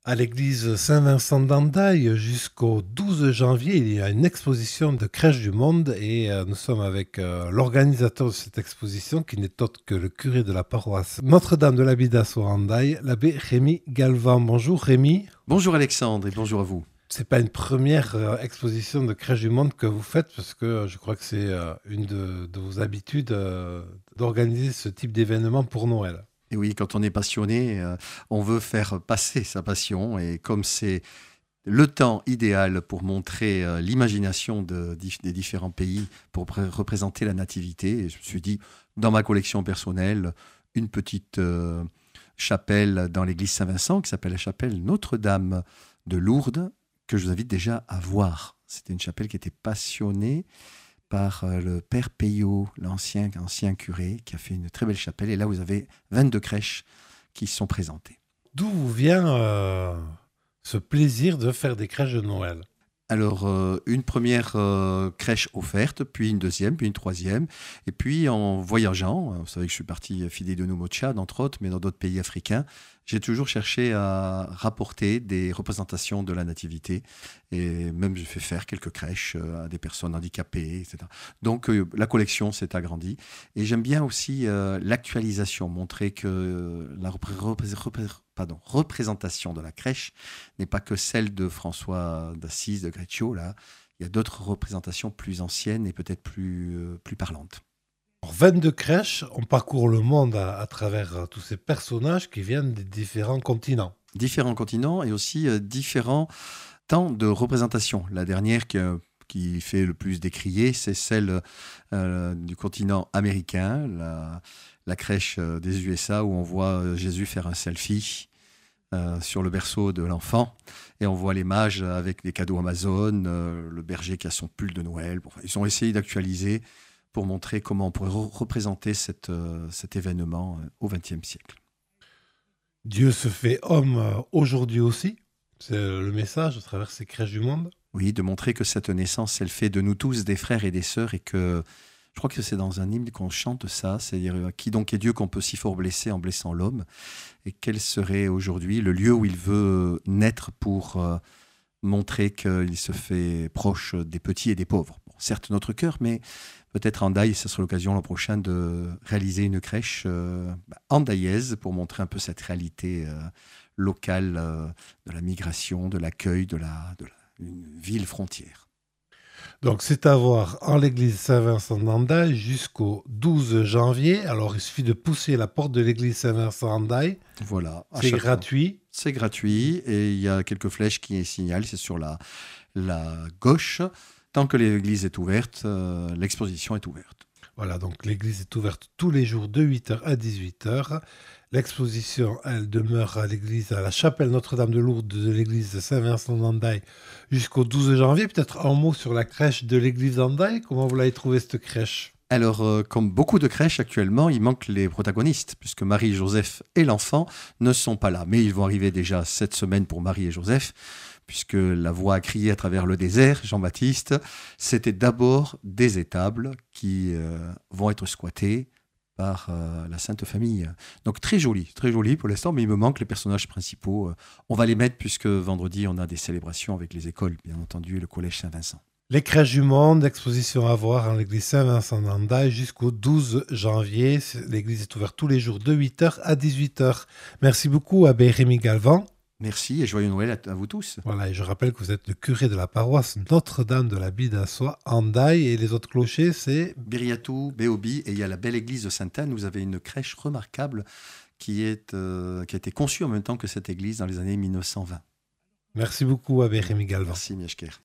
À l'église Saint-Vincent d'Andaille, jusqu'au 12 janvier, il y a une exposition de Crèche du Monde et nous sommes avec l'organisateur de cette exposition qui n'est autre que le curé de la paroisse Notre-Dame de l'Abidas à Andaille, l'abbé Rémi Galvan. Bonjour Rémi. Bonjour Alexandre et bonjour à vous. C'est pas une première exposition de Crèche du Monde que vous faites parce que je crois que c'est une de vos habitudes d'organiser ce type d'événement pour Noël. Et oui, quand on est passionné, on veut faire passer sa passion. Et comme c'est le temps idéal pour montrer l'imagination des différents pays, pour représenter la nativité, je me suis dit, dans ma collection personnelle, une petite chapelle dans l'église Saint-Vincent qui s'appelle la chapelle Notre-Dame de Lourdes, que je vous invite déjà à voir. C'était une chapelle qui était passionnée par le père Payot, l'ancien curé, qui a fait une très belle chapelle. Et là, vous avez 22 crèches qui sont présentées. D'où vous vient ce plaisir de faire des crèches de Noël? Alors, une première crèche offerte, puis une deuxième, puis une troisième. Et puis, en voyageant, vous savez que je suis parti fidèle de au Tchad, entre autres, mais dans d'autres pays africains, j'ai toujours cherché à rapporter des représentations de la nativité. Et même, j'ai fait faire quelques crèches à des personnes handicapées, etc. Donc, la collection s'est agrandie. Et j'aime bien aussi l'actualisation, montrer que la représentation de la crèche n'est pas que celle de François d'Assise, de Greccio. Là, il y a d'autres représentations plus anciennes et peut-être plus parlantes. 22 crèches, on parcourt le monde à travers tous ces personnages qui viennent des différents continents. Différents continents et aussi différents temps de représentation. La dernière qui fait le plus décrier, c'est celle du continent américain, la crèche des USA où on voit Jésus faire un selfie sur le berceau de l'enfant et on voit les mages avec des cadeaux Amazon, le berger qui a son pull de Noël. Bon, ils ont essayé d'actualiser pour montrer comment on pourrait représenter cet événement au XXe siècle. Dieu se fait homme aujourd'hui aussi. C'est le message à travers ces crèches du monde. Oui, de montrer que cette naissance, elle fait de nous tous des frères et des sœurs et que je crois que c'est dans un hymne qu'on chante ça, c'est-à-dire qui donc est Dieu qu'on peut si fort blesser en blessant l'homme et quel serait aujourd'hui le lieu où il veut naître pour montrer qu'il se fait proche des petits et des pauvres. Bon, certes notre cœur, mais peut-être Andaille, ce sera l'occasion l'an prochain de réaliser une crèche andaillaise pour montrer un peu cette réalité locale de la migration, de l'accueil, une ville frontière. Donc c'est à voir en l'église Saint-Vincent d'Andaille jusqu'au 12 janvier. Alors il suffit de pousser la porte de l'église Saint-Vincent d'Andaille. Voilà. C'est gratuit. C'est gratuit et il y a quelques flèches qui signalent, c'est sur la gauche. Tant que l'église est ouverte, l'exposition est ouverte. Voilà, donc l'église est ouverte tous les jours de 8h à 18h. L'exposition, elle demeure à l'église, à la chapelle Notre-Dame de Lourdes de l'église Saint-Vincent d'Andaille jusqu'au 12 janvier. Peut-être un mot sur la crèche de l'église d'Andaille. Comment vous l'avez trouvée cette crèche? Alors, comme beaucoup de crèches actuellement, il manque les protagonistes, puisque Marie, Joseph et l'enfant ne sont pas là. Mais ils vont arriver déjà cette semaine pour Marie et Joseph, puisque la voix a crié à travers le désert, Jean-Baptiste, c'était d'abord des étables qui vont être squattées par la Sainte Famille. Donc très joli pour l'instant, mais il me manque les personnages principaux. On va les mettre puisque vendredi, on a des célébrations avec les écoles, bien entendu, et le collège Saint-Vincent. Les crèches du monde, exposition à voir en l'église Saint-Vincent d'Andaille jusqu'au 12 janvier. L'église est ouverte tous les jours de 8h à 18h. Merci beaucoup, abbé Rémi Galvan. Merci et joyeux Noël à vous tous. Voilà, et je rappelle que vous êtes le curé de la paroisse Notre-Dame de l'Abidas Andaille et les autres clochers, c'est Biriatou, Béobi et il y a la belle église de Sainte-Anne. Vous avez une crèche remarquable qui a été conçue en même temps que cette église dans les années 1920. Merci beaucoup, abbé Rémi Galvan. Merci, Mieshker.